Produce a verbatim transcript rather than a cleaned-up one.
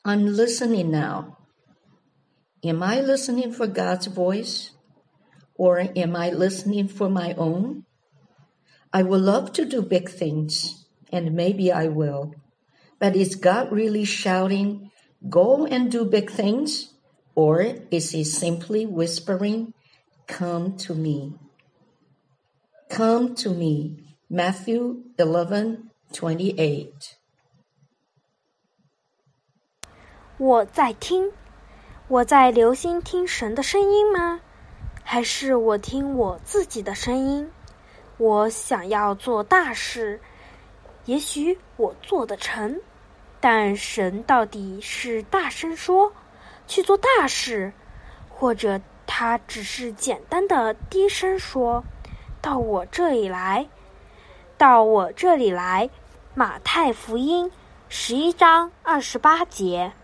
I'm listening now. Am I listening for God's voice? Or am I listening for my own? I would love to do big things, and maybe I will. But is God really shouting, "Go and do big things"? Or is he simply whispering, "Come to me"? Come to me. Matthew eleven twenty-eight. 我在听，我在留心听神的声音吗？还是我听我自己的声音？我想要做大事，也许我做得成，但神到底是大声说去做大事，或者他只是简单的低声说到我这里来，到我这里来。马太福音十一章二十八节。